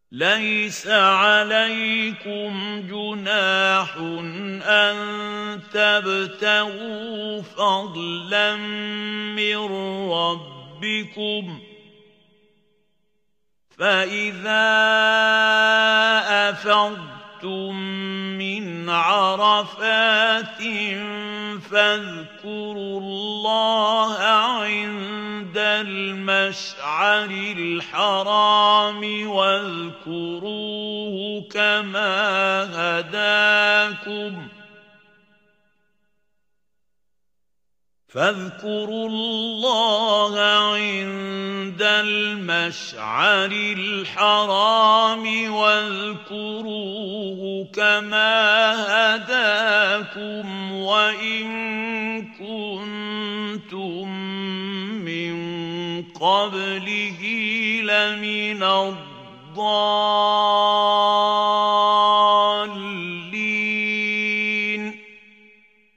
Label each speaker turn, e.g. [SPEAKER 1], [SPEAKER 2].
[SPEAKER 1] لَيْسَ عَلَيْكُمْ جُنَاحٌ أَن تَبْتَغُوا فَضْلًا مِّن رَّبِّكُمْ ۚ فَإِذَا أَفَضْتُم مِّنْ عَرَفَاتٍ فاذكروا الله عند المشعر الحرام واذكروه كما هداكم وإن كنتم من قبله لمن الضالين.